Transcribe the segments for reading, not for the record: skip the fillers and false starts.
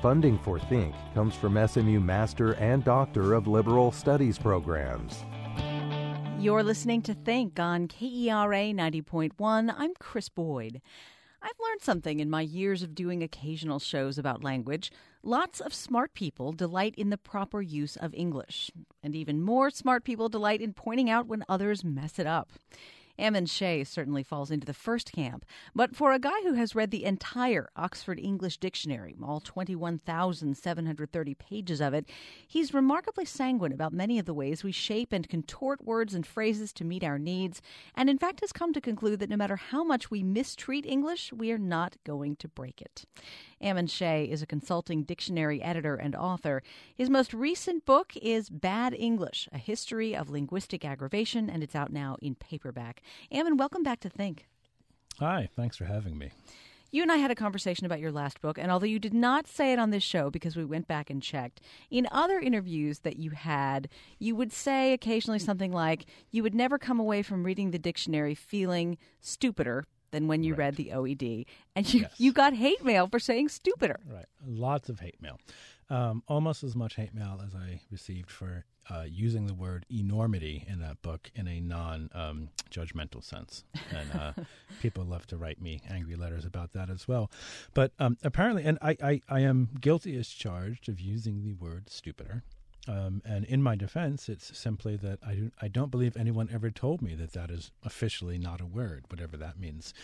Funding for Think comes from SMU Master and Doctor of Liberal Studies programs. You're listening to Think on KERA 90.1. I'm Chris Boyd. I've learned something in my years of doing occasional shows about language. Lots of smart people delight in the proper use of English. And even more smart people delight in pointing out when others mess it up. Ammon Shea certainly falls into the first camp. But for a guy who has read the entire Oxford English Dictionary, all 21,730 pages of it, he's remarkably sanguine about many of the ways we shape and contort words and phrases to meet our needs, and in fact has come to conclude that no matter how much we mistreat English, we are not going to break it. Ammon Shea is a consulting dictionary editor and author. His most recent book is Bad English, A History of Linguistic Aggravation, and it's out now in paperback. Ammon, welcome back to Think. Hi, thanks for having me. You and I had a conversation about your last book, and although you did not say it on this show because we went back and checked, in other interviews that you had, you would say occasionally something like, you would never come away from reading the dictionary feeling stupider than when you read the OED. And you got hate mail for saying stupider. Right. Lots of hate mail. Almost as much hate mail as I received for using the word enormity in that book in a non-judgmental sense. And people love to write me angry letters about that as well. But apparently, and I am guilty as charged of using the word stupider. And in my defense, it's simply that I don't believe anyone ever told me that that is officially not a word, whatever that means.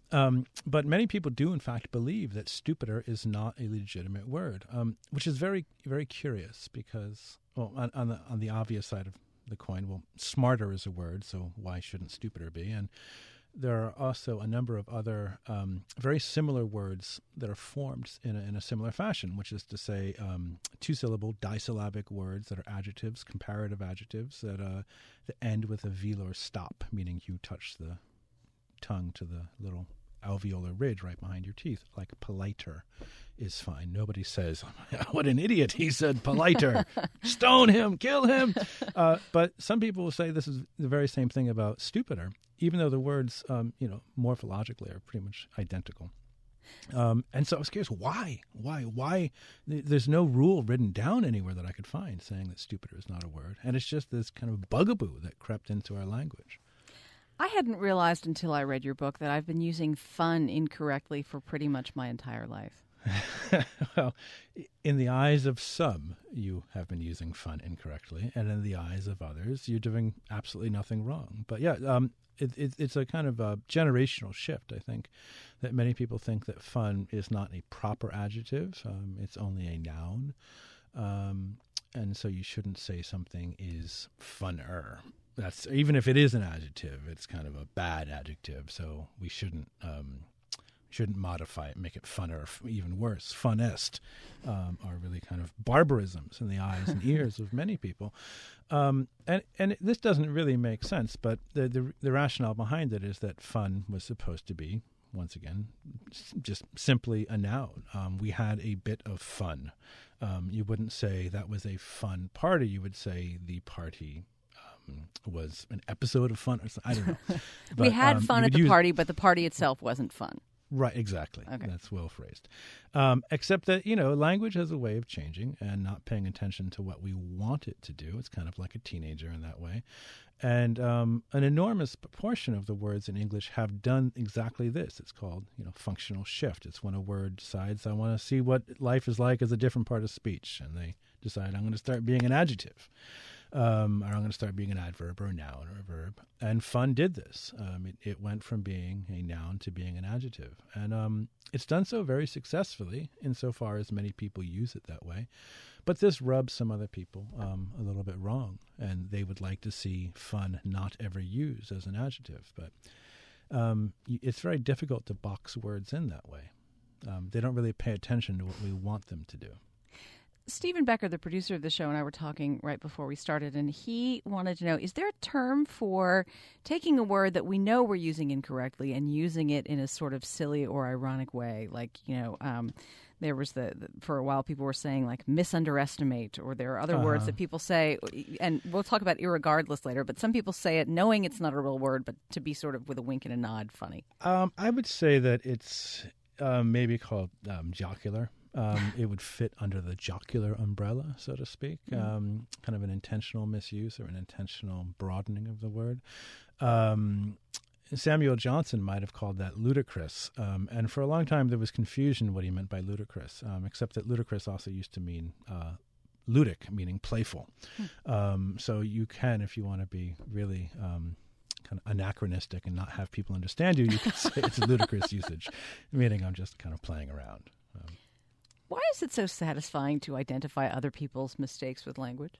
But many people do, in fact, believe that stupider is not a legitimate word, which is very, very curious because, well, on the obvious side of the coin, well, smarter is a word, so why shouldn't stupider be? And there are also a number of other very similar words that are formed in a similar fashion, which is to say two-syllable disyllabic words that are adjectives, comparative adjectives that end with a velar stop, meaning you touch the tongue to the little alveolar ridge right behind your teeth, like politer is fine. Nobody says, what an idiot, he said politer, stone him, kill him. But some people will say this is the very same thing about stupider, even though the words, morphologically are pretty much identical. And so I was curious, why? There's no rule written down anywhere that I could find saying that stupider is not a word. And it's just this kind of bugaboo that crept into our language. I hadn't realized until I read your book that I've been using fun incorrectly for pretty much my entire life. Well, in the eyes of some, you have been using fun incorrectly, and in the eyes of others, you're doing absolutely nothing wrong. But yeah, it's a kind of a generational shift, I think, that many people think that fun is not a proper adjective. It's only a noun. And so you shouldn't say something is funner. That's even if it is an adjective, it's kind of a bad adjective. So we shouldn't modify it, make it funner, or even worse, funnest, are really kind of barbarisms in the eyes and ears of many people. And this doesn't really make sense, but the rationale behind it is that fun was supposed to be, once again, just simply a noun. We had a bit of fun. You wouldn't say that was a fun party. You would say the party was an episode of fun. Or something. I don't know. But, we had fun at the party, but the party itself wasn't fun. Right, exactly. Okay. That's well phrased. Except that, language has a way of changing and not paying attention to what we want it to do. It's kind of like a teenager in that way. And an enormous proportion of the words in English have done exactly this. It's called, functional shift. It's when a word decides, I want to see what life is like as a different part of speech. And they decide, I'm going to start being an adjective. Or I'm going to start being an adverb or a noun or a verb. And fun did this. It went from being a noun to being an adjective. And it's done so very successfully insofar as many people use it that way. But this rubs some other people a little bit wrong. And they would like to see fun not ever used as an adjective. But it's very difficult to box words in that way. They don't really pay attention to what we want them to do. Stephen Becker, the producer of the show, and I were talking right before we started, and he wanted to know, is there a term for taking a word that we know we're using incorrectly and using it in a sort of silly or ironic way? Like, there was for a while people were saying, like, misunderestimate, or there are other words that people say, and we'll talk about irregardless later, but some people say it knowing it's not a real word, but to be sort of with a wink and a nod funny. I would say that it's maybe called jocular. It would fit under the jocular umbrella, so to speak, kind of an intentional misuse or an intentional broadening of the word. Samuel Johnson might have called that ludicrous. And for a long time, there was confusion what he meant by ludicrous, except that ludicrous also used to mean ludic, meaning playful. So you can, if you want to be really kind of anachronistic and not have people understand you, you can say it's a ludicrous usage, meaning I'm just kind of playing around. Why is it so satisfying to identify other people's mistakes with language?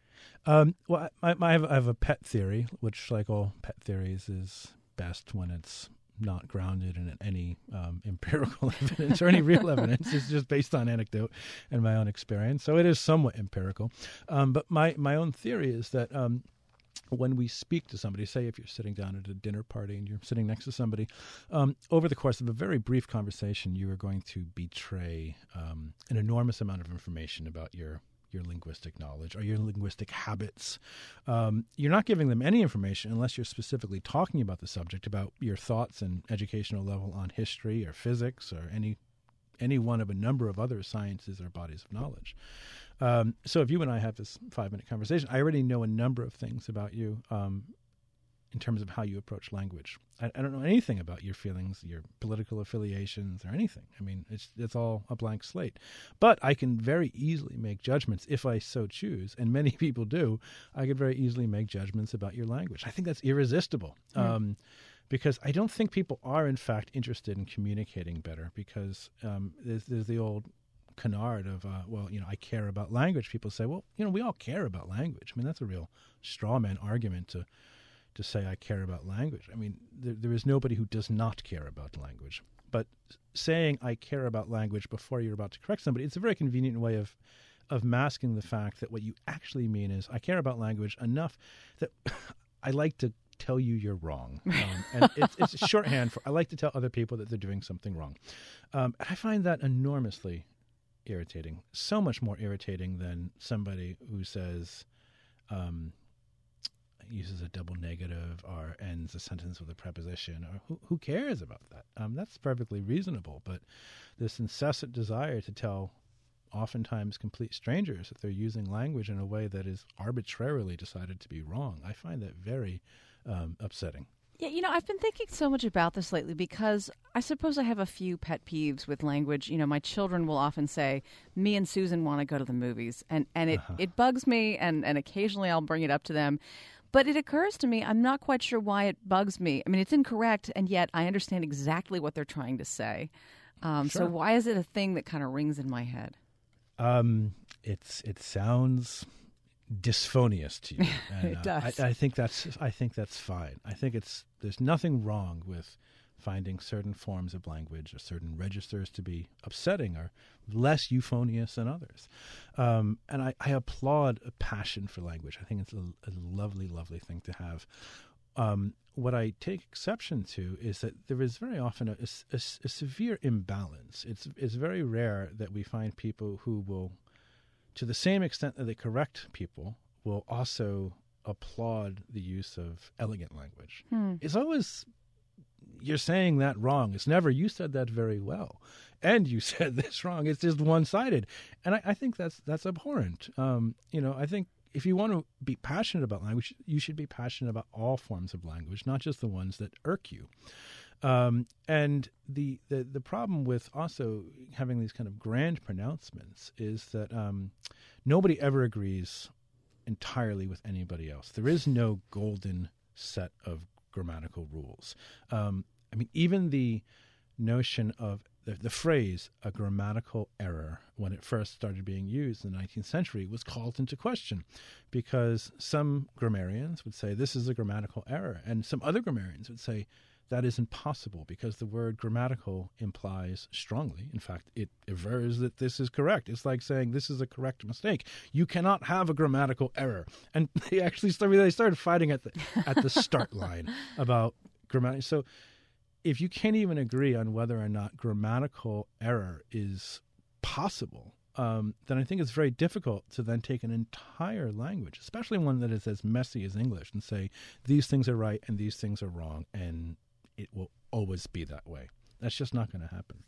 Well, I have a pet theory, which, like all pet theories, is best when it's not grounded in any empirical evidence or any real evidence. It's just based on anecdote and my own experience. So it is somewhat empirical. But my own theory is that when we speak to somebody, say if you're sitting down at a dinner party and you're sitting next to somebody, over the course of a very brief conversation, you are going to betray an enormous amount of information about your linguistic knowledge or your linguistic habits. You're not giving them any information unless you're specifically talking about the subject, about your thoughts and educational level on history or physics or any one of a number of other sciences or bodies of knowledge. So if you and I have this 5-minute conversation, I already know a number of things about you in terms of how you approach language. I don't know anything about your feelings, your political affiliations, or anything. I mean, it's all a blank slate. But I can very easily make judgments if I so choose, and many people do. I could very easily make judgments about your language. I think that's irresistible. Because I don't think people are, in fact, interested in communicating better, because there's the old canard of, I care about language. People say, well, we all care about language. I mean, that's a real straw man argument to say I care about language. I mean, there is nobody who does not care about language. But saying I care about language before you're about to correct somebody, it's a very convenient way of masking the fact that what you actually mean is I care about language enough that I like to tell you you're wrong. And it's a shorthand for I like to tell other people that they're doing something wrong. And I find that enormously irritating, so much more irritating than somebody who says, uses a double negative or ends a sentence with a preposition, or who cares about that? That's perfectly reasonable, but this incessant desire to tell oftentimes complete strangers that they're using language in a way that is arbitrarily decided to be wrong, I find that very upsetting. Yeah, I've been thinking so much about this lately because I suppose I have a few pet peeves with language. My children will often say, me and Susan want to go to the movies. And it bugs me, and occasionally I'll bring it up to them. But it occurs to me, I'm not quite sure why it bugs me. I mean, it's incorrect, and yet I understand exactly what they're trying to say. Sure. So why is it a thing that kind of rings in my head? It sounds dysphonious to you. And, it does. I think that's fine. I think there's nothing wrong with finding certain forms of language or certain registers to be upsetting or less euphonious than others. And I applaud a passion for language. I think it's a lovely, lovely thing to have. What I take exception to is that there is very often a severe imbalance. It's very rare that we find people who will, to the same extent that they correct people, will also applaud the use of elegant language. It's always, you're saying that wrong. It's never, you said that very well, and you said this wrong. It's just one-sided. And I think that's abhorrent. I think if you want to be passionate about language, you should be passionate about all forms of language, not just the ones that irk you. And the problem with also having these kind of grand pronouncements is that nobody ever agrees entirely with anybody else. There is no golden set of grammatical rules. Even the notion of the phrase a grammatical error, when it first started being used in the 19th century, was called into question because some grammarians would say this is a grammatical error, and some other grammarians would say that is impossible because the word grammatical implies strongly, in fact, it avers that this is correct. It's like saying this is a correct mistake. You cannot have a grammatical error. And they actually started fighting at the start line about grammatical. So if you can't even agree on whether or not grammatical error is possible, then I think it's very difficult to then take an entire language, especially one that is as messy as English, and say these things are right and these things are wrong, and it will always be that way. That's just not going to happen.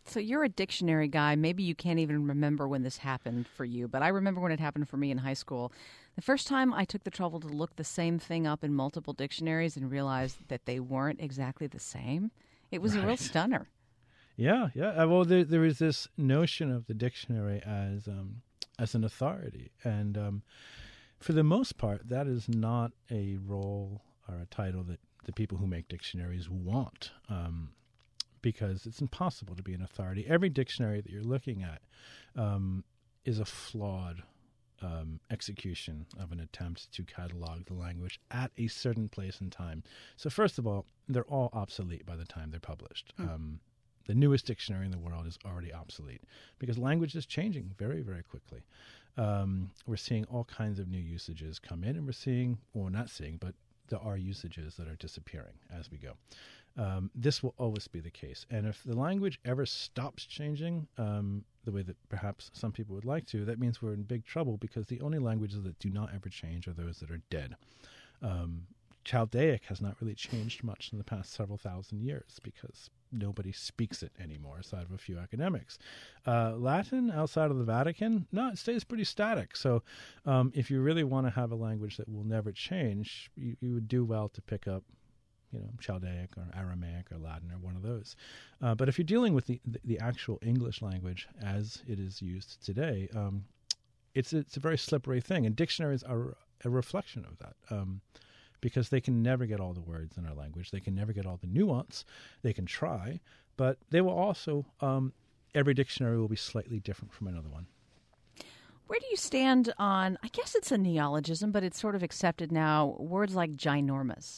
So you're a dictionary guy. Maybe you can't even remember when this happened for you, but I remember when it happened for me in high school. The first time I took the trouble to look the same thing up in multiple dictionaries and realized that they weren't exactly the same, it was a real stunner. Yeah. Well, there is this notion of the dictionary as an authority, and for the most part, that is not a role or a title that the people who make dictionaries want, because it's impossible to be an authority. Every dictionary that you're looking at is a flawed execution of an attempt to catalog the language at a certain place and time. So first of all, they're all obsolete by the time they're published. The newest dictionary in the world is already obsolete because language is changing very, very quickly. We're seeing all kinds of new usages come in, and but there are usages that are disappearing as we go. This will always be the case. And if the language ever stops changing the way that perhaps some people would like to, that means we're in big trouble, because the only languages that do not ever change are those that are dead. Chaldaic has not really changed much in the past several thousand years because nobody speaks it anymore aside of a few academics. Latin, outside of the Vatican, it stays pretty static. So if you really want to have a language that will never change, you would do well to pick up Chaldaic or Aramaic or Latin or one of those. But if you're dealing with the actual English language as it is used today, it's a very slippery thing. And dictionaries are a reflection of that. Because they can never get all the words in our language. They can never get all the nuance. They can try, but they will also, every dictionary will be slightly different from another one. Where do you stand on, I guess it's a neologism, but it's sort of accepted now, words like ginormous?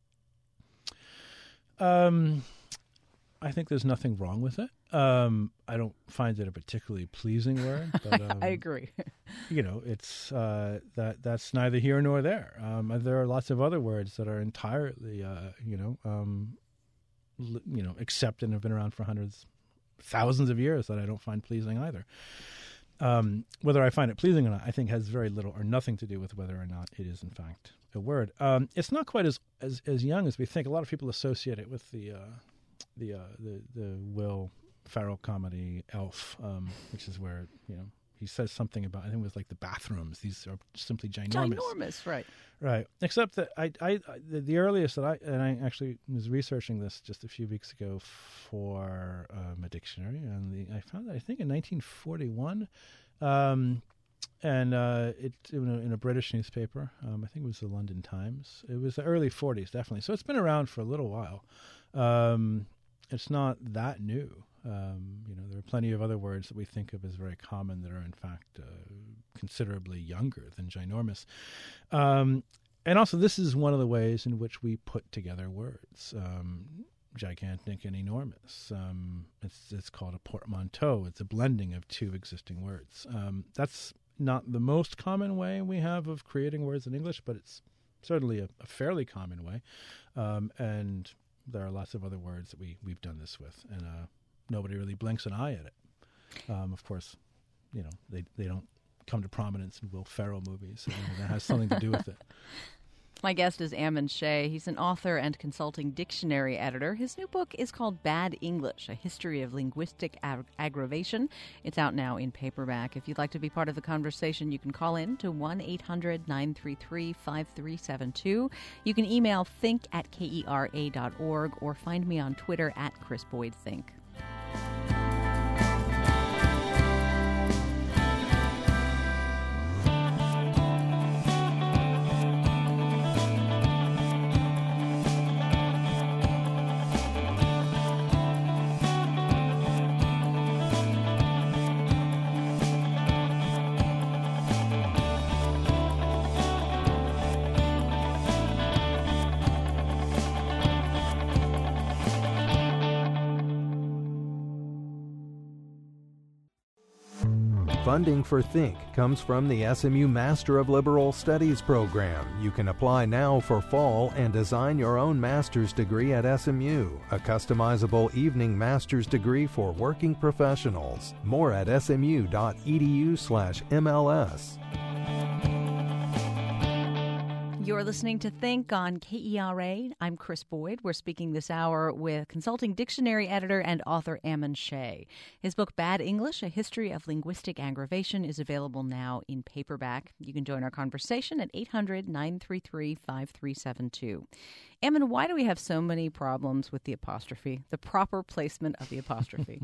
I think there's nothing wrong with it. I don't find it a particularly pleasing word. But, I agree. It's that's neither here nor there. There are lots of other words that are entirely, accepted and have been around for thousands of years that I don't find pleasing either. Whether I find it pleasing or not, I think has very little or nothing to do with whether or not it is in fact a word. It's not quite as young as we think. A lot of people associate it with the Will Ferrell comedy Elf, which is where he says something about, I think it was like the bathrooms. These are simply ginormous. Ginormous, right? Right. Except that the earliest that I actually was researching this just a few weeks ago for a dictionary, and I found that I think in 1941, and it's in a British newspaper. I think it was the London Times. It was the early 40s, definitely. So it's been around for a little while. It's not that new. There are plenty of other words that we think of as very common that are in fact considerably younger than ginormous. And also, this is one of the ways in which we put together words. Gigantic and enormous. It's called a portmanteau. It's a blending of two existing words. That's not the most common way we have of creating words in English, but it's certainly a fairly common way. And there are lots of other words that we've done this with, and nobody really blinks an eye at it. Of course, they don't come to prominence in Will Ferrell movies. So that has something to do with it. My guest is Ammon Shea. He's an author and consulting dictionary editor. His new book is called Bad English, A History of Linguistic Aggravation. It's out now in paperback. If you'd like to be part of the conversation, you can call in to 1-800-933-5372. You can email think@kera.org or find me on Twitter @ChrisBoydThink. Funding for Think comes from the SMU Master of Liberal Studies program. You can apply now for fall and design your own master's degree at SMU, a customizable evening master's degree for working professionals. More at smu.edu/MLS. You're listening to Think on KERA. I'm Chris Boyd. We're speaking this hour with consulting dictionary editor and author Ammon Shea. His book, Bad English, A History of Linguistic Aggravation, is available now in paperback. You can join our conversation at 800-933-5372. Ammon, why do we have so many problems with the apostrophe, the proper placement of the apostrophe?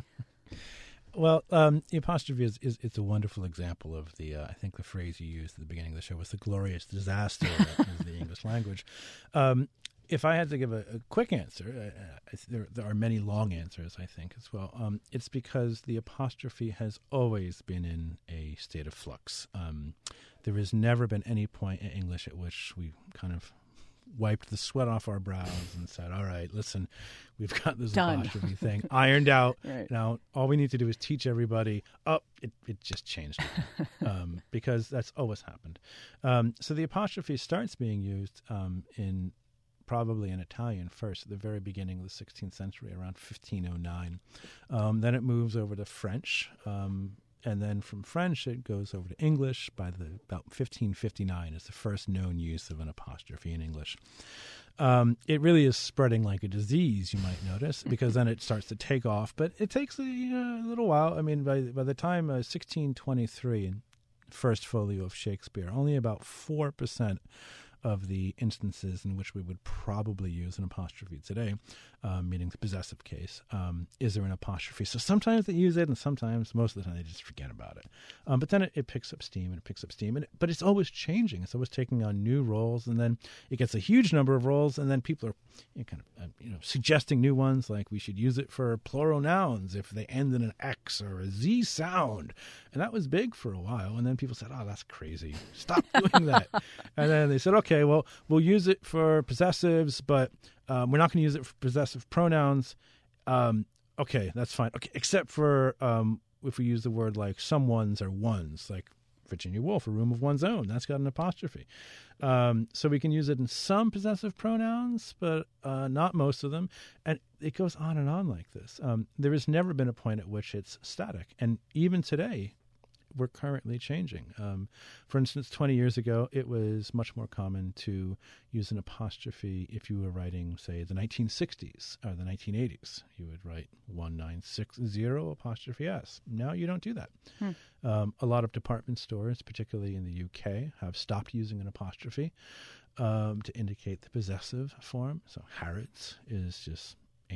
Well, the apostrophe is it's a wonderful example of the, I think the phrase you used at the beginning of the show was the glorious disaster that is the English language. If I had to give a quick answer, there are many long answers, I think, as well. It's because the apostrophe has always been in a state of flux. There has never been any point in English at which we kind of wiped the sweat off our brows and said, all right, listen, we've got this apostrophe thing ironed out. Right. Now, all we need to do is teach everybody, it just changed. Because that's always happened. So the apostrophe starts being used probably in Italian first, at the very beginning of the 16th century, around 1509. Then it moves over to French. And then from French, it goes over to English. About 1559 is the first known use of an apostrophe in English. It really is spreading like a disease, you might notice, because then it starts to take off. But it takes a little while. I mean, by the time 1623, in first folio of Shakespeare, only about 4% of the instances in which we would probably use an apostrophe today, meaning the possessive case, is there an apostrophe. So sometimes they use it, and sometimes, most of the time, they just forget about it. But then it picks up steam, but it's always changing. It's always taking on new roles, and then it gets a huge number of roles, and then people are suggesting new ones, like we should use it for plural nouns if they end in an X or a Z sound. And that was big for a while, and then people said, oh, that's crazy. Stop doing that. And then they said, okay, well, we'll use it for possessives, but we're not going to use it for possessive pronouns. Okay, that's fine. Okay, except for if we use the word like someone's or one's, like Virginia Woolf, A Room of One's Own. That's got an apostrophe. So we can use it in some possessive pronouns, but not most of them. And it goes on and on like this. There has never been a point at which it's static. And even today, we're currently changing. For instance, 20 years ago, it was much more common to use an apostrophe if you were writing, say, the 1960s or the 1980s. You would write 1960 apostrophe S. Now you don't do that. A lot of department stores, particularly in the UK, have stopped using an apostrophe to indicate the possessive form. So Harrods is just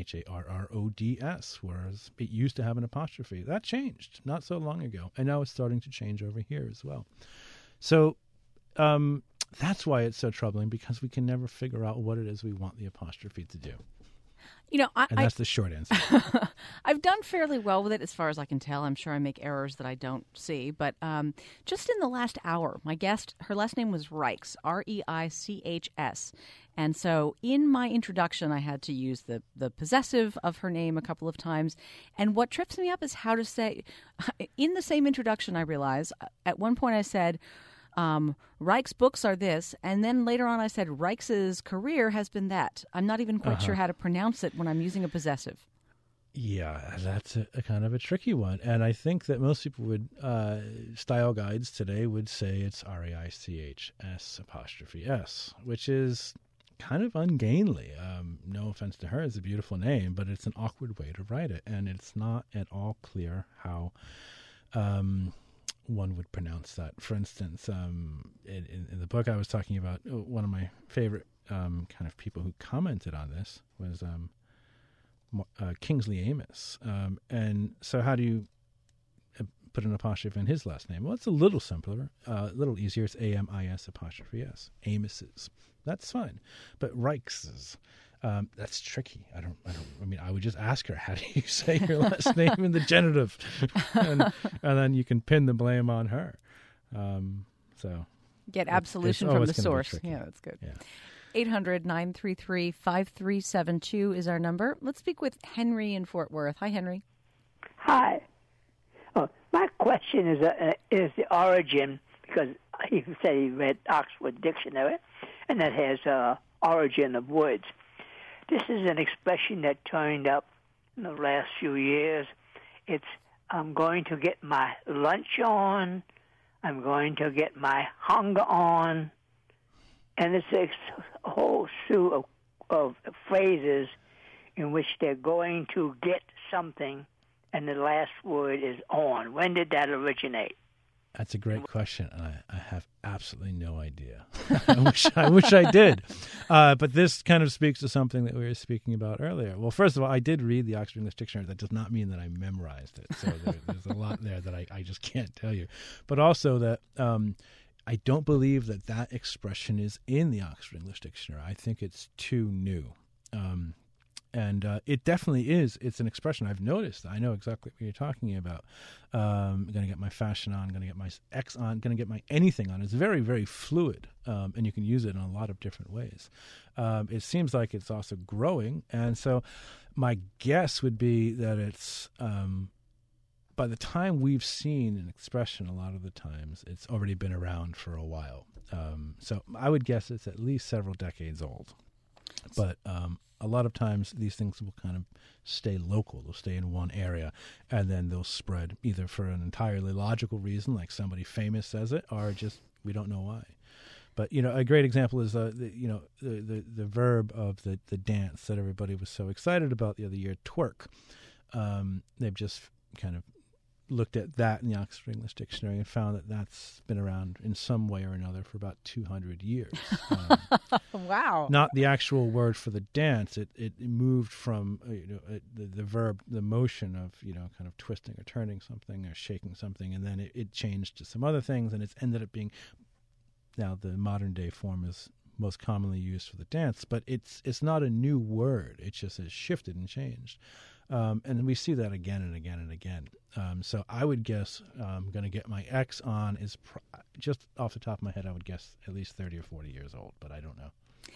Harrods, whereas it used to have an apostrophe. That changed not so long ago, and now it's starting to change over here as well. So that's why it's so troubling, because we can never figure out what it is we want the apostrophe to do. And that's the short answer. I've done fairly well with it as far as I can tell. I'm sure I make errors that I don't see. But just in the last hour, my guest, her last name was Reichs, Reichs. And so in my introduction, I had to use the possessive of her name a couple of times. And what trips me up is how to say, in the same introduction, I realize, at one point I said, Reich's books are this, and then later on I said Reich's career has been that. I'm not even quite sure how to pronounce it when I'm using a possessive. Yeah, that's a kind of a tricky one. And I think that most people would, style guides today would say it's Reichs apostrophe S, which is kind of ungainly. No offense to her, it's a beautiful name, but it's an awkward way to write it. And it's not at all clear how one would pronounce that. For instance, in the book I was talking about, one of my favorite kind of people who commented on this was Kingsley Amis. And so how do you put an apostrophe in his last name? Well, it's a little simpler, a little easier. It's Amis apostrophe S. Amis's. That's fine. But Reichs's, that's tricky. I would just ask her, how do you say your last name in the genitive? and then you can pin the blame on her. So get absolution from the source. Yeah, that's good. Yeah. 800-933-5372 is our number. Let's speak with Henry in Fort Worth. Hi, Henry. Hi. My question is the origin, because he said he read Oxford Dictionary, and that has origin of words. This is an expression that turned up in the last few years. It's, I'm going to get my lunch on, I'm going to get my hunger on. and it's a whole slew of phrases in which they're going to get something, and the last word is on. When did that originate? That's a great question, and I have absolutely no idea. I wish I did. But this kind of speaks to something that we were speaking about earlier. Well, first of all, I did read the Oxford English Dictionary. That does not mean that I memorized it. So there's a lot there that I just can't tell you. But also that I don't believe that expression is in the Oxford English Dictionary. I think it's too new. And it definitely is. It's an expression I've noticed. I know exactly what you're talking about. I'm going to get my fashion on, going to get my X on, going to get my anything on. It's very, very fluid, and you can use it in a lot of different ways. It seems like it's also growing. And so my guess would be that it's, by the time we've seen an expression, a lot of the times, it's already been around for a while. So I would guess it's at least several decades old. But a lot of times these things will kind of stay local. They'll stay in one area, and then they'll spread either for an entirely logical reason, like somebody famous says it, or just we don't know why. But, a great example is, the verb of the dance that everybody was so excited about the other year, twerk. They've just kind of looked at that in the Oxford English Dictionary and found that that's been around in some way or another for about 200 years. Wow. Not the actual word for the dance. It moved from the verb, the motion of, kind of twisting or turning something or shaking something, and then it changed to some other things, and it's ended up being, now the modern day form is most commonly used for the dance, but it's not a new word. It just has shifted and changed. And we see that again and again and again. So I would guess I'm going to get my X on is just off the top of my head, I would guess at least 30 or 40 years old, but I don't know.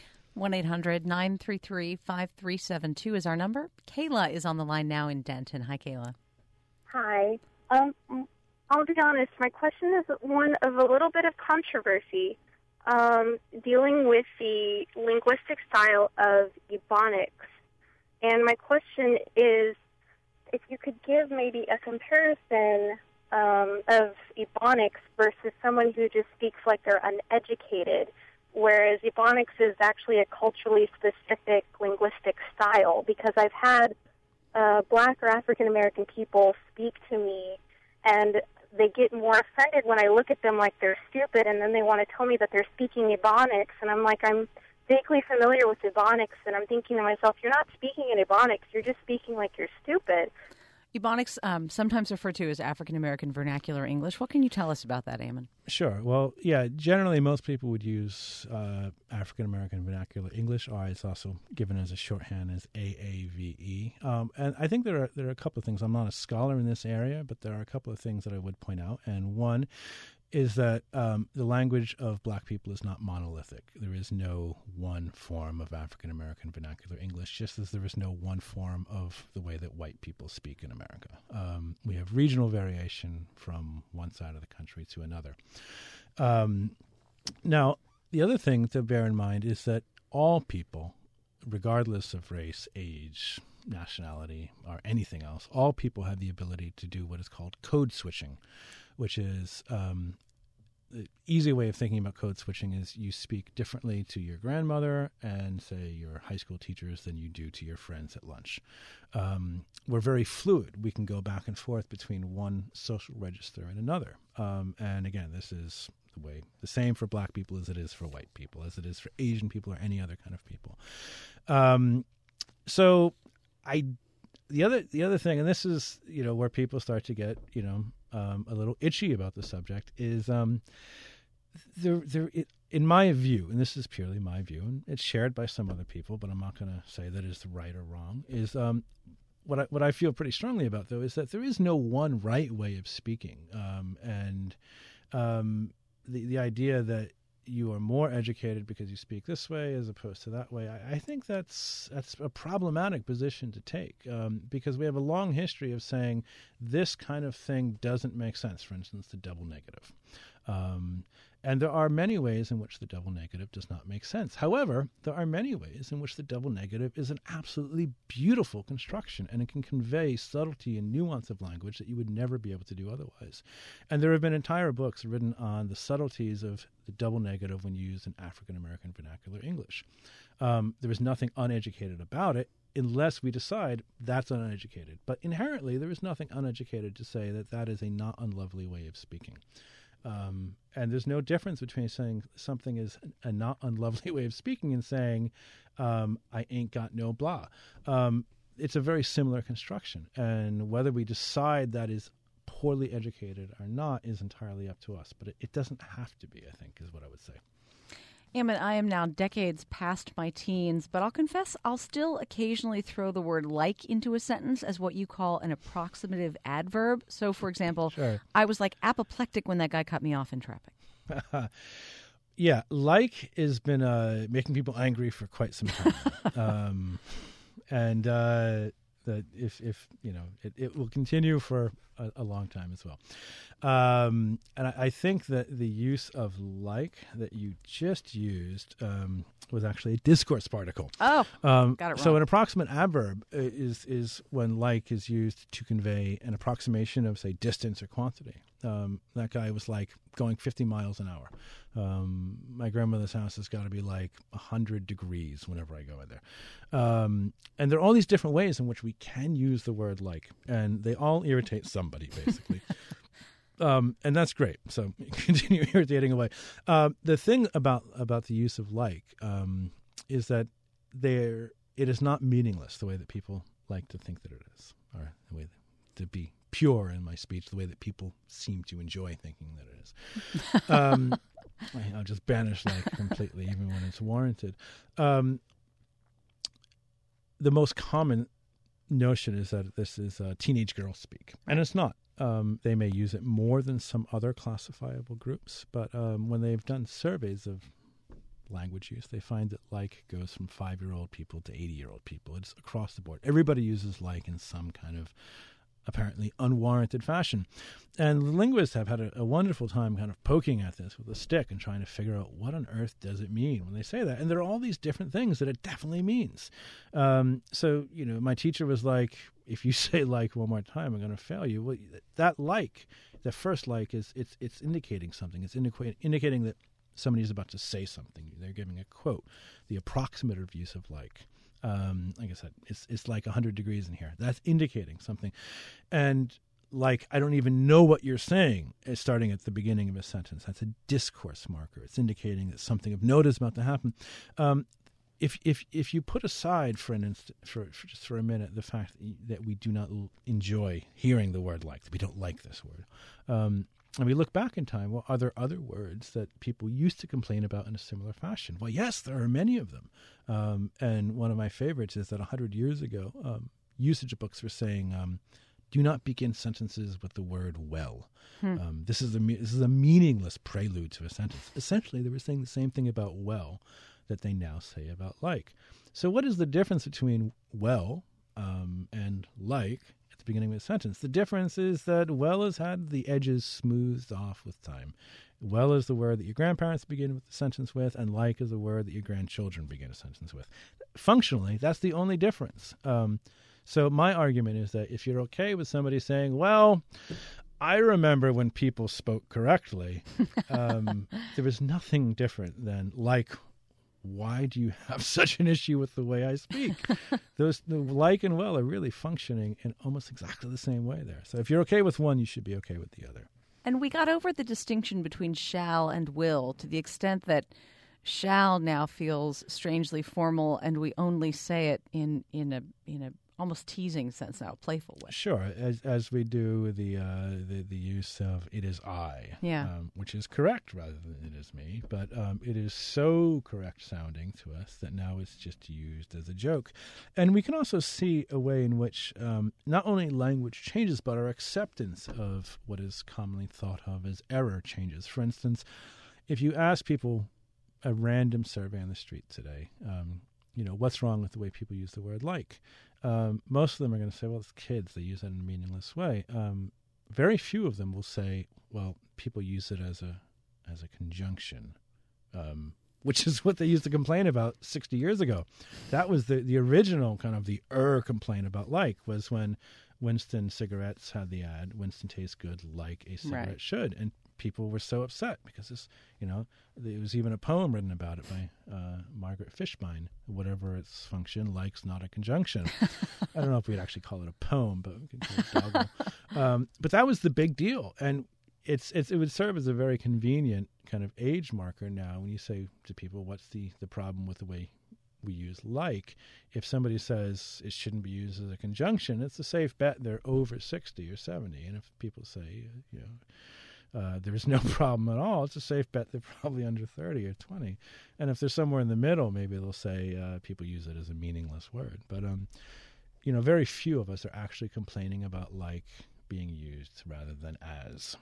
1-800-933-5372 is our number. Kayla is on the line now in Denton. Hi, Kayla. Hi. I'll be honest, my question is one of a little bit of controversy, dealing with the linguistic style of Ebonics. And my question is, if you could give maybe a comparison of Ebonics versus someone who just speaks like they're uneducated, whereas Ebonics is actually a culturally specific linguistic style, because I've had Black or African-American people speak to me, and they get more offended when I look at them like they're stupid, and then they want to tell me that they're speaking Ebonics, and I'm like, I'm vaguely familiar with Ebonics, and I'm thinking to myself, you're not speaking in Ebonics, you're just speaking like you're stupid. Ebonics, sometimes referred to as African American Vernacular English. What can you tell us about that, Eamon? Sure. Well, yeah, generally most people would use African American Vernacular English, or it's also given as a shorthand as AAVE. And I think there are a couple of things. I'm not a scholar in this area, but there are a couple of things that I would point out. And one is that the language of Black people is not monolithic. There is no one form of African American Vernacular English, just as there is no one form of the way that white people speak in America. We have regional variation from one side of the country to another. Now, the other thing to bear in mind is that all people, regardless of race, age, nationality, or anything else, all people have the ability to do what is called code switching, which is the easy way of thinking about code switching is you speak differently to your grandmother and, say, your high school teachers than you do to your friends at lunch. We're very fluid. We can go back and forth between one social register and another. And again, this is the same for Black people as it is for white people, as it is for Asian people or any other kind of people. The other thing, and this is, where people start to get, a little itchy about the subject, is in my view, and this is purely my view, and it's shared by some other people, but I'm not going to say that it's right or wrong, is what I feel pretty strongly about, though, is that there is no one right way of speaking. The idea that you are more educated because you speak this way as opposed to that way, I think that's a problematic position to take, because we have a long history of saying this kind of thing doesn't make sense. For instance, the double negative. And there are many ways in which the double negative does not make sense. However, there are many ways in which the double negative is an absolutely beautiful construction, and it can convey subtlety and nuance of language that you would never be able to do otherwise. And there have been entire books written on the subtleties of the double negative when used in African American vernacular English. There is nothing uneducated about it, unless we decide that's uneducated. But inherently, there is nothing uneducated to say that that is a not unlovely way of speaking. And there's no difference between saying something is a not unlovely way of speaking and saying, I ain't got no blah. It's a very similar construction. And whether we decide that is poorly educated or not is entirely up to us. But it doesn't have to be, I think, is what I would say. Emmett, I am now decades past my teens, but I'll confess I'll still occasionally throw the word like into a sentence as what you call an approximative adverb. So, for example, Sure. I was like apoplectic when that guy cut me off in traffic. Yeah, like has been making people angry for quite some time. And that if you know, it will continue for a long time as well. And I think that the use of like that you just used was actually a discourse particle. Oh, got it wrong. So an approximate adverb is when like is used to convey an approximation of, say, distance or quantity. That guy was like going 50 miles an hour. My grandmother's house has got to be like 100 degrees whenever I go in there. And there are all these different ways in which we can use the word like, and they all irritate somebody, basically. And that's great. So continue irritating away. The thing about the use of like is that it is not meaningless the way that people like to think that it is, or the way to be pure in my speech, the way that people seem to enjoy thinking that it is. I'll just banish like completely, even when it's warranted. The most common notion is that this is teenage girl speak, and it's not. They may use it more than some other classifiable groups, but when they've done surveys of language use, they find that like goes from 5-year-old people to 80-year-old people. It's across the board. Everybody uses like in some kind of apparently unwarranted fashion. And linguists have had a wonderful time kind of poking at this with a stick and trying to figure out what on earth does it mean when they say that. And there are all these different things that it definitely means. So, you know, my teacher was like, if you say like one more time, I'm going to fail you. Well, that like, the first like it's indicating something. It's indicating that somebody is about to say something. They're giving a quote. The approximative use of like I said, it's like 100 degrees in here. That's indicating something. And like, I don't even know what you're saying is starting at the beginning of a sentence. That's a discourse marker. It's indicating that something of note is about to happen. If you put aside for an instant, for just for a minute, the fact that we do not enjoy hearing the word like, that we don't like this word, and we look back in time, well, are there other words that people used to complain about in a similar fashion? Well, yes, there are many of them. And one of my favorites is that 100 years ago, usage books were saying, do not begin sentences with the word well. This is a meaningless prelude to a sentence. Essentially, they were saying the same thing about well that they now say about like. So what is the difference between well and like at the beginning of a sentence? The difference is that well has had the edges smoothed off with time. Well is the word that your grandparents begin with the sentence with, and like is the word that your grandchildren begin a sentence with. Functionally, that's the only difference. So my argument is that if you're okay with somebody saying, well, I remember when people spoke correctly, there was nothing different than like, why do you have such an issue with the way I speak? The like and well are really functioning in almost exactly the same way there. So if you're okay with one, you should be okay with the other. And we got over the distinction between shall and will to the extent that shall now feels strangely formal, and we only say it in a almost teasing sense now, playful way. Sure, as we do the use of it is I, which is correct rather than it is me, but it is so correct sounding to us that now it's just used as a joke. And we can also see a way in which not only language changes, but our acceptance of what is commonly thought of as error changes. For instance, if you ask people a random survey on the street today, what's wrong with the way people use the word like? Most of them are going to say, well, it's kids. They use it in a meaningless way. Very few of them will say, well, people use it as a as a conjunction, which is what they used to complain about 60 years ago. That was the original kind of the complaint about like, was when Winston cigarettes had the ad, Winston tastes good like a cigarette should. And people were so upset because this, there was even a poem written about it by Margaret Fishbein, whatever its function, like's not a conjunction. I don't know if we'd actually call it a poem, but we could call it doggerel. But that was the big deal. And it would serve as a very convenient kind of age marker now when you say to people, what's the problem with the way we use like? If somebody says it shouldn't be used as a conjunction, it's a safe bet they're over 60 or 70. And if people say, there's no problem at all, it's a safe bet they're probably under 30 or 20. And if they're somewhere in the middle, maybe they'll say people use it as a meaningless word. But, very few of us are actually complaining about like being used rather than as.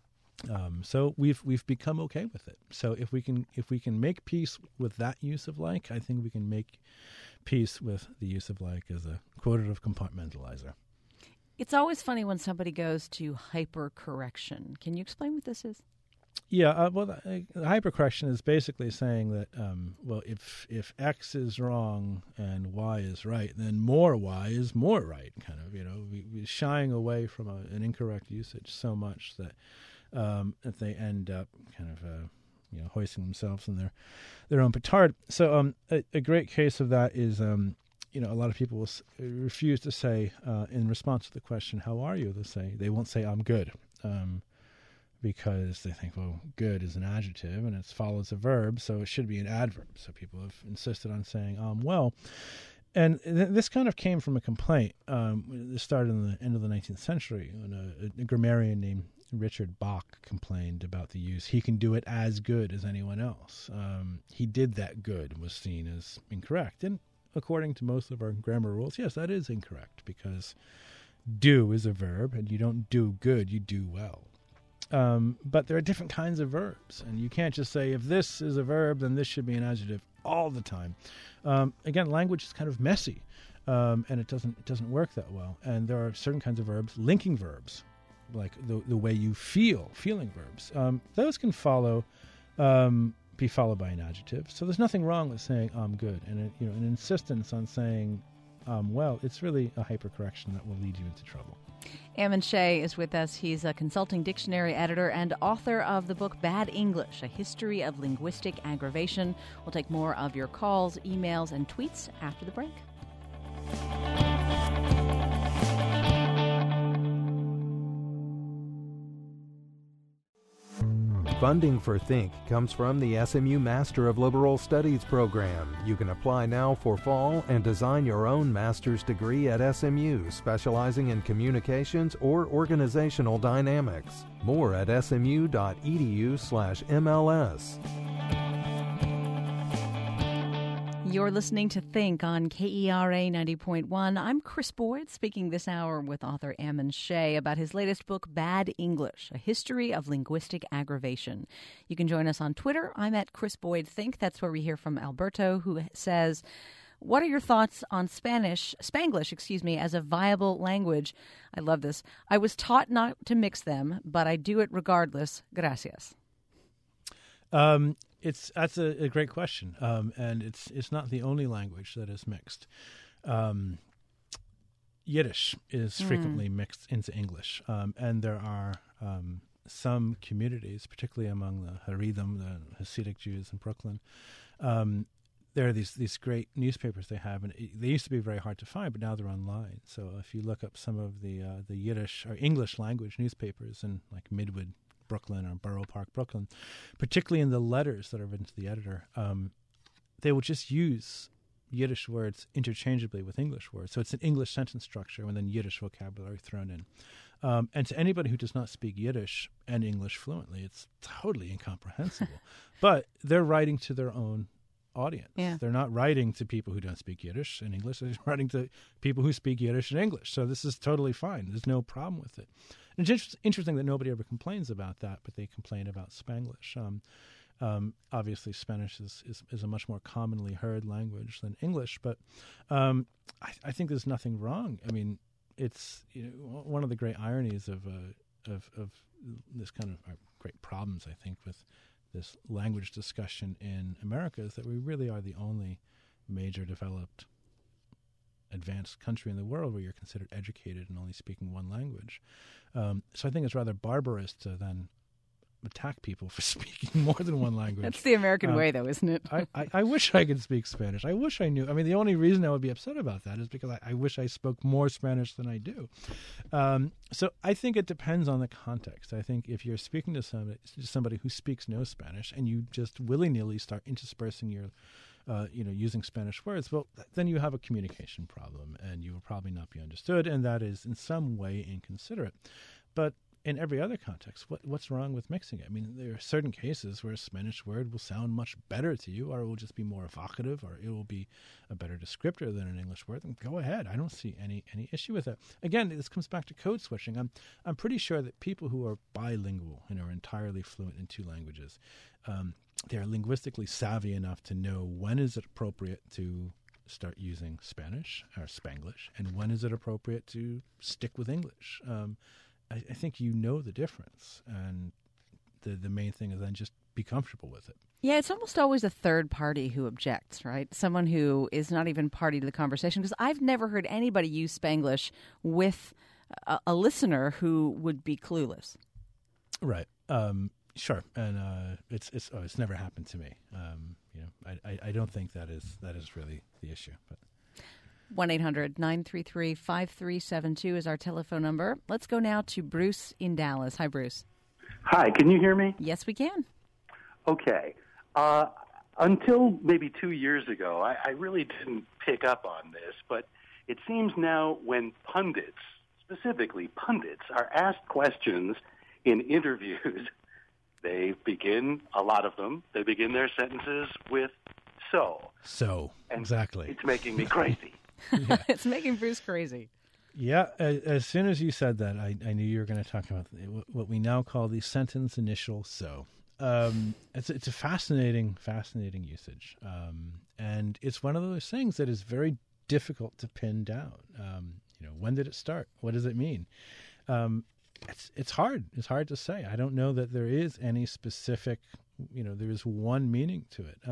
So we've become okay with it. So if we can make peace with that use of like, I think we can make peace with the use of like as a quotative compartmentalizer. It's always funny when somebody goes to hypercorrection. Can you explain what this is? Yeah, the hypercorrection is basically saying that, if X is wrong and Y is right, then more Y is more right, kind of, we're shying away from an incorrect usage so much that they end up kind of, hoisting themselves in their own petard. So a great case of that is, a lot of people will refuse to say, in response to the question, how are you? They won't say, I'm good. Because they think, well, good is an adjective and it follows a verb, so it should be an adverb. So people have insisted on saying, well. And this kind of came from a complaint. This started in the end of the 19th century when a grammarian named Richard Bach complained about the use. He can do it as good as anyone else. He did that good was seen as incorrect. And according to most of our grammar rules, yes, that is incorrect because do is a verb and you don't do good, you do well. But there are different kinds of verbs, and you can't just say if this is a verb, then this should be an adjective all the time. Again, language is kind of messy, and it doesn't work that well. And there are certain kinds of verbs, linking verbs, like the way you feel, feeling verbs. Those can be followed by an adjective. So there's nothing wrong with saying I'm good, and an insistence on saying well, it's really a hypercorrection that will lead you into trouble. Ammon Shea is with us. He's a consulting dictionary editor and author of the book Bad English, A History of Linguistic Aggravation. We'll take more of your calls, emails, and tweets after the break. Funding for Think comes from the SMU Master of Liberal Studies program. You can apply now for fall and design your own master's degree at SMU, specializing in communications or organizational dynamics. More at smu.edu/MLS. You're listening to Think on KERA 90.1. I'm Chris Boyd, speaking this hour with author Ammon Shea about his latest book, Bad English, A History of Linguistic Aggravation. You can join us on Twitter. I'm at Chris Boyd Think. That's where we hear from Alberto, who says, what are your thoughts on Spanglish, as a viable language? I love this. I was taught not to mix them, but I do it regardless. Gracias. That's a great question, and it's not the only language that is mixed. Yiddish is frequently mixed into English, and there are some communities, particularly among the Haredim, the Hasidic Jews in Brooklyn. There are these great newspapers they have, and they used to be very hard to find, but now they're online. So if you look up some of the Yiddish or English language newspapers in like Midwood, Brooklyn, or Borough Park, Brooklyn, particularly in the letters that are written to the editor, they will just use Yiddish words interchangeably with English words. So it's an English sentence structure and then Yiddish vocabulary thrown in. And to anybody who does not speak Yiddish and English fluently, it's totally incomprehensible. But they're writing to their own audience. Yeah. They're not writing to people who don't speak Yiddish and English. They're writing to people who speak Yiddish and English. So this is totally fine. There's no problem with it. And it's interesting that nobody ever complains about that, but they complain about Spanglish. Obviously, Spanish is a much more commonly heard language than English, but I think there's nothing wrong. I mean, it's one of the great ironies of this kind of great problems, I think, with this language discussion in America is that we really are the only major developed advanced country in the world where you're considered educated and only speaking one language. So I think it's rather barbarous to then attack people for speaking more than one language. That's the American way, though, isn't it? I wish I could speak Spanish. I wish I knew. I mean, the only reason I would be upset about that is because I wish I spoke more Spanish than I do. So I think it depends on the context. I think if you're speaking to somebody who speaks no Spanish and you just willy-nilly start interspersing your using Spanish words, well, then you have a communication problem and you will probably not be understood, and that is in some way inconsiderate. But in every other context, what's wrong with mixing it? I mean, there are certain cases where a Spanish word will sound much better to you, or it will just be more evocative, or it will be a better descriptor than an English word. Then go ahead. I don't see any issue with that. Again, this comes back to code switching. I'm pretty sure that people who are bilingual and are entirely fluent in two languages, they're linguistically savvy enough to know when is it appropriate to start using Spanish or Spanglish, and when is it appropriate to stick with English. I think you know the difference, and the main thing is then just be comfortable with it. Yeah, it's almost always a third party who objects, right? Someone who is not even party to the conversation, because I've never heard anybody use Spanglish with a listener who would be clueless. Right. Sure. And it's never happened to me. I don't think that is really the issue, but. 1-800-933-5372 is our telephone number. Let's go now to Bruce in Dallas. Hi, Bruce. Hi, can you hear me? Yes, we can. Okay. Until maybe 2 years ago, I really didn't pick up on this, but it seems now when pundits, specifically pundits, are asked questions in interviews, a lot of them, they begin their sentences with so. So, and exactly. It's making me crazy. Yeah. It's making Bruce crazy. Yeah, as soon as you said that, I knew you were going to talk about what we now call the sentence initial so. It's a fascinating usage, and it's one of those things that is very difficult to pin down. When did it start? What does it mean? It's hard. It's hard to say. I don't know that there is any specific. There is one meaning to it.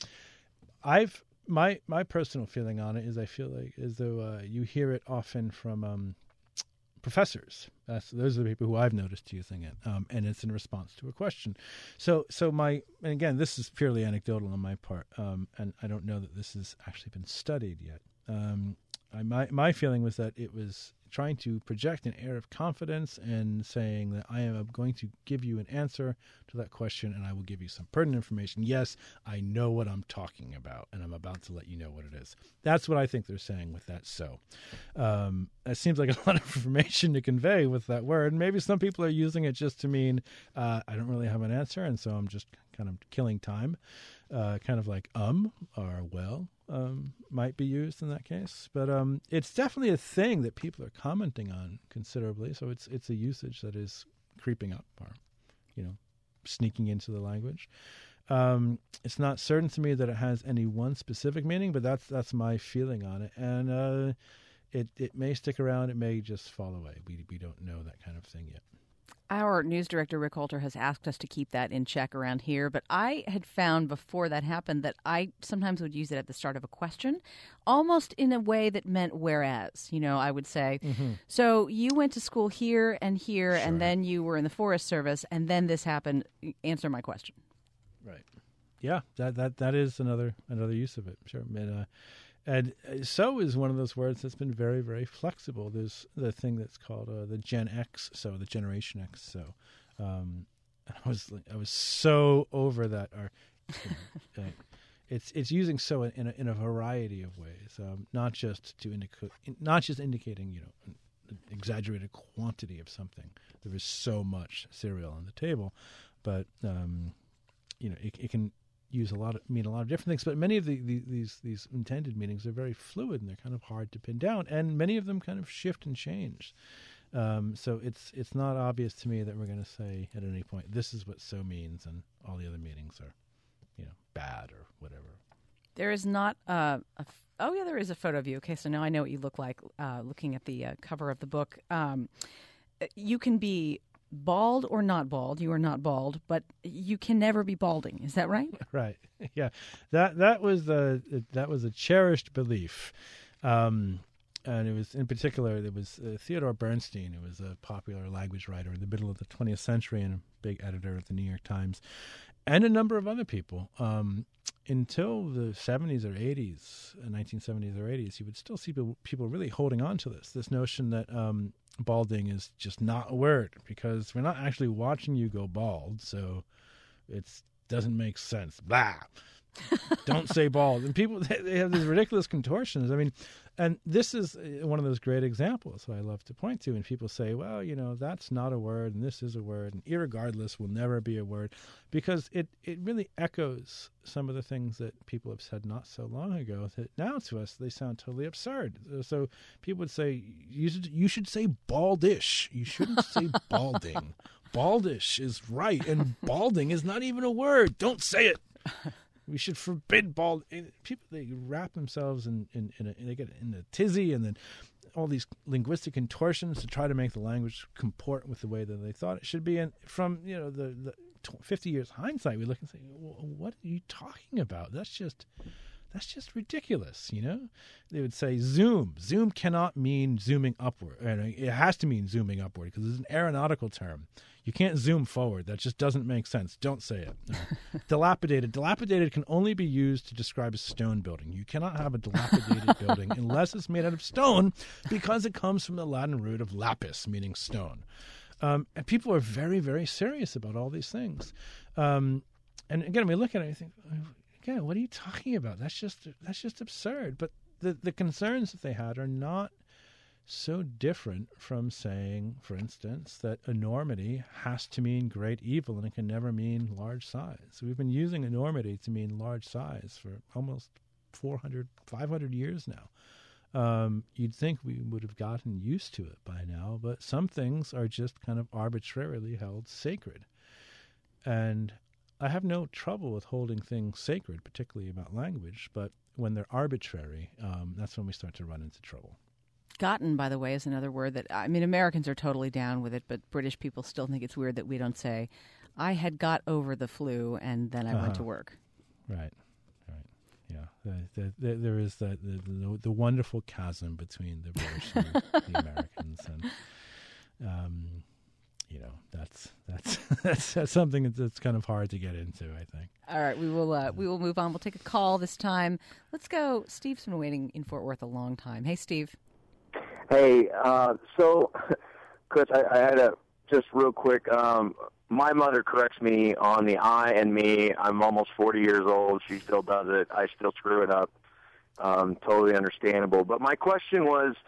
My personal feeling on it is I feel like as though you hear it often from professors. Those are the people who I've noticed using it, and it's in response to a question. So and again, this is purely anecdotal on my part, and I don't know that this has actually been studied yet. My feeling was that it was trying to project an air of confidence and saying that I am going to give you an answer to that question, and I will give you some pertinent information. Yes, I know what I'm talking about, and I'm about to let you know what it is. That's what I think they're saying with that so. It seems like a lot of information to convey with that word. Maybe some people are using it just to mean I don't really have an answer, and so I'm just kind of killing time. Kind of like or well might be used in that case. But it's definitely a thing that people are commenting on considerably. So it's a usage that is creeping up or, sneaking into the language. It's not certain to me that it has any one specific meaning, but that's my feeling on it. And it may stick around. It may just fall away. We don't know that kind of thing yet. Our news director, Rick Holter, has asked us to keep that in check around here, but I had found before that happened that I sometimes would use it at the start of a question, almost in a way that meant whereas. I would say, So you went to school here and here, sure. And then you were in the Forest Service, and then this happened. Answer my question. Right. Yeah, that is another use of it. Sure. And so is one of those words that's been very, very flexible. There's the thing that's called the Gen X, so the Generation X. So I was so over that. It's using so in a variety of ways, not just indicating an exaggerated quantity of something. There is so much cereal on the table, but it can mean a lot of different things, but many of these intended meanings are very fluid and they're kind of hard to pin down, and many of them kind of shift and change. So it's not obvious to me that we're going to say at any point this is what so means and all the other meanings are, bad or whatever. There is not there is a photo of you. Okay, so now I know what you look like looking at the cover of the book. You can be bald or not bald, you are not bald, but you can never be balding. Is that right? Right. Yeah. That was a cherished belief. And it was, in particular, there was Theodore Bernstein, who was a popular language writer in the middle of the 20th century and a big editor at the New York Times, and a number of other people. Until the 70s or 80s, 1970s or 80s, you would still see people really holding on to this notion that balding is just not a word, because we're not actually watching you go bald, so it doesn't make sense. Blah. Don't say bald. And people, they have these ridiculous contortions. I mean, and this is one of those great examples I love to point to. And people say, well, that's not a word and this is a word, and irregardless will never be a word, because it really echoes some of the things that people have said not so long ago that now to us they sound totally absurd. So people would say, you should say baldish. You shouldn't say balding. Baldish is right, and balding is not even a word. Don't say it. We should forbid bald. People, they wrap themselves they get in a tizzy, and then all these linguistic contortions to try to make the language comport with the way that they thought it should be. And from the 50 years hindsight, we look and say, well, what are you talking about? That's just ridiculous. They would say zoom. Zoom cannot mean zooming upward. It has to mean zooming upward because it's an aeronautical term. You can't zoom forward. That just doesn't make sense. Don't say it. No. Dilapidated. Dilapidated can only be used to describe a stone building. You cannot have a dilapidated building unless it's made out of stone, because it comes from the Latin root of lapis, meaning stone. And people are very, very serious about all these things. And again, we look at it and we think, again, what are you talking about? That's just absurd. But the concerns that they had are not so different from saying, for instance, that enormity has to mean great evil and it can never mean large size. So we've been using enormity to mean large size for almost 400, 500 years now. You'd think we would have gotten used to it by now, but some things are just kind of arbitrarily held sacred. And I have no trouble with holding things sacred, particularly about language, but when they're arbitrary, that's when we start to run into trouble. Gotten, by the way, is another word that, Americans are totally down with it, but British people still think it's weird that we don't say, I had got over the flu and then I went to work. Right. Yeah. There is the wonderful chasm between the British and the Americans. And, that's something that's kind of hard to get into, I think. All right, we will move on. We'll take a call this time. Let's go. Steve's been waiting in Fort Worth a long time. Hey, Steve. Hey, so, Chris, I had a, just real quick, my mother corrects me on the I and me. I'm almost 40 years old. She still does it. I still screw it up. Totally understandable. But my question was,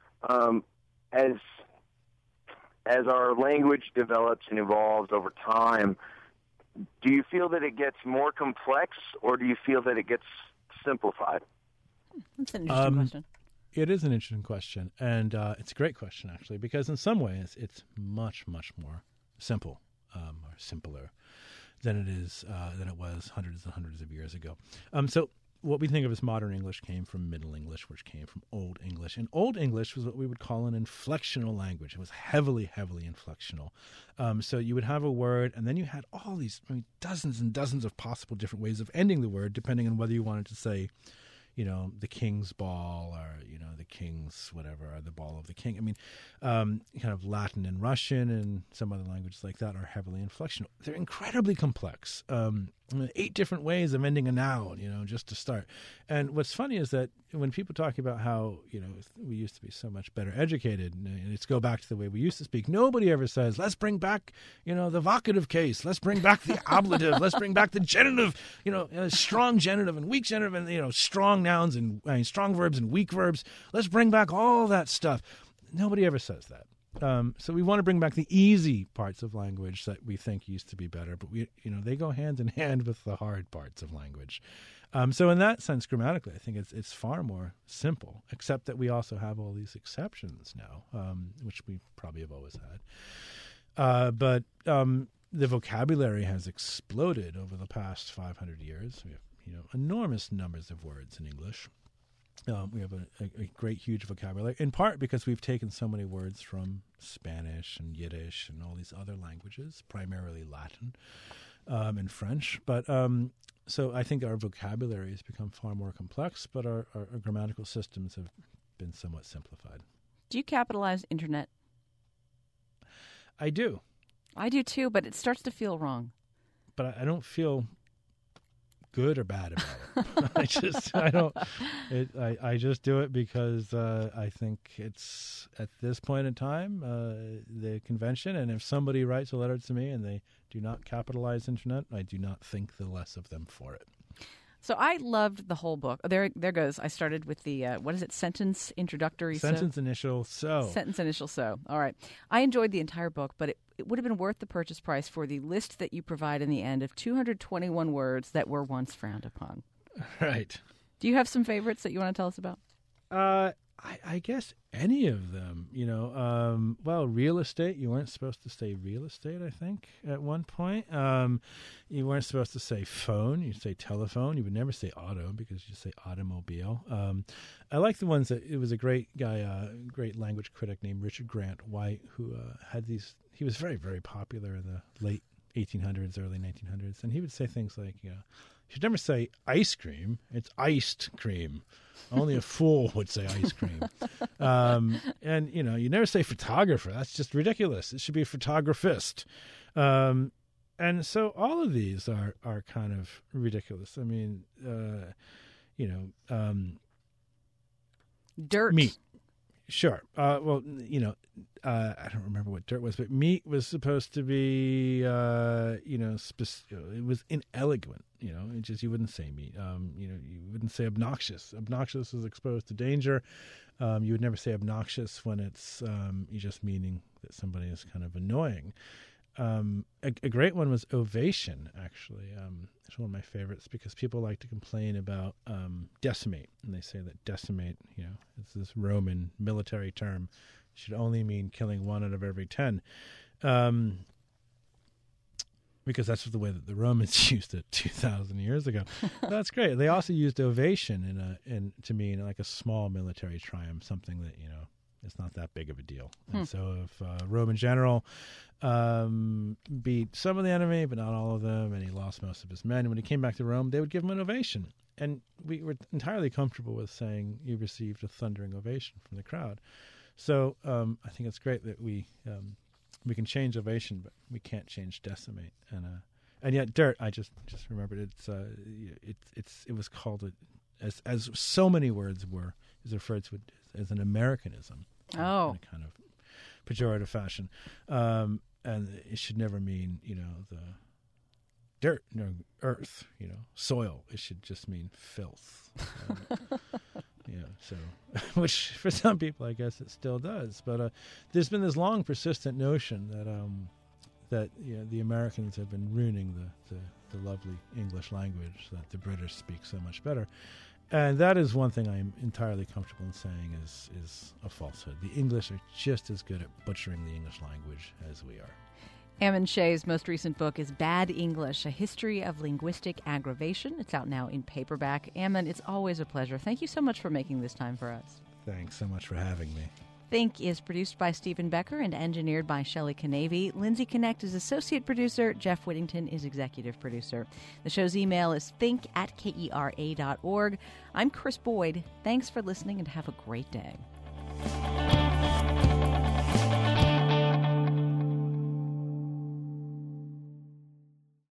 as our language develops and evolves over time, do you feel that it gets more complex, or do you feel that it gets simplified? That's an interesting question. It is an interesting question, and it's a great question, actually, because in some ways it's much, much more simple or simpler than it was hundreds and hundreds of years ago. So what we think of as modern English came from Middle English, which came from Old English. And Old English was what we would call an inflectional language. It was heavily, heavily inflectional. So you would have a word, and then you had all these dozens and dozens of possible different ways of ending the word, depending on whether you wanted to say, the king's ball, or, the king's whatever, or the ball of the king. I mean, kind of Latin and Russian and some other languages like that are heavily inflectional. They're incredibly complex. 8 different ways of ending a noun, just to start. And what's funny is that when people talk about how, we used to be so much better educated, and let's go back to the way we used to speak, nobody ever says, let's bring back, the vocative case, let's bring back the ablative, let's bring back the genitive, strong genitive and weak genitive, and, strong nouns and strong verbs and weak verbs. Let's bring back all that stuff. Nobody ever says that. So we want to bring back the easy parts of language that we think used to be better, but they go hand in hand with the hard parts of language. So in that sense, grammatically, I think it's far more simple, except that we also have all these exceptions now, which we probably have always had. But the vocabulary has exploded over the past 500 years. We have enormous numbers of words in English. We have a great, huge vocabulary, in part because we've taken so many words from Spanish and Yiddish and all these other languages, primarily Latin and French. But so I think our vocabulary has become far more complex, but our grammatical systems have been somewhat simplified. Do you capitalize internet? I do. I do too, but it starts to feel wrong. But I don't feel good or bad about it. I just do it because I think it's at this point in time the convention, and if somebody writes a letter to me and they do not capitalize internet, I do not think the less of them for it. So I loved the whole book. There goes. I started with the, sentence introductory. Sentence initial so. Sentence initial so. All right. I enjoyed the entire book, but it would have been worth the purchase price for the list that you provide in the end of 221 words that were once frowned upon. Right. Do you have some favorites that you want to tell us about? I guess any of them, well, real estate, you weren't supposed to say real estate, I think, at one point. You weren't supposed to say phone, you'd say telephone. You would never say auto because you say automobile. I like the ones that, it was a great guy, great language critic named Richard Grant White, who had these, he was very, very popular in the late 1800s, early 1900s, and he would say things like, you should never say ice cream, it's iced cream. Only a fool would say ice cream. And, you never say photographer. That's just ridiculous. It should be photographist. And so all of these are kind of ridiculous. I mean, dirt. Meat. Sure. I don't remember what dirt was, but meat was supposed to be, it was inelegant. It just, you wouldn't say meat. You wouldn't say obnoxious. Obnoxious is exposed to danger. You would never say obnoxious when it's you're just meaning that somebody is kind of annoying. A great one was ovation, actually. It's one of my favorites because people like to complain about decimate, and they say that decimate, it's this Roman military term, should only mean killing 1 out of every 10, because that's the way that the Romans used it 2,000 years ago. That's great. They also used ovation to mean like a small military triumph, something that it's not that big of a deal. And so if a Roman general beat some of the enemy, but not all of them, and he lost most of his men, when he came back to Rome, they would give him an ovation. And we were entirely comfortable with saying you received a thundering ovation from the crowd. So I think it's great that we can change ovation, but we can't change decimate. And yet dirt, I just remembered it was called as so many words were, is referred to as an Americanism. In a kind of pejorative fashion. And it should never mean, the dirt, earth, soil. It should just mean filth. So, which for some people, I guess it still does. But there's been this long persistent notion that the Americans have been ruining the lovely English language that the British speak so much better. And that is one thing I'm entirely comfortable in saying is a falsehood. The English are just as good at butchering the English language as we are. Ammon Shea's most recent book is Bad English, A History of Linguistic Aggravation. It's out now in paperback. Ammon, it's always a pleasure. Thank you so much for making this time for us. Thanks so much for having me. Think is produced by Stephen Becker and engineered by Shelley Canavy. Lindsay Connect is associate producer. Jeff Whittington is executive producer. The show's email is think@kera.org. I'm Chris Boyd. Thanks for listening and have a great day.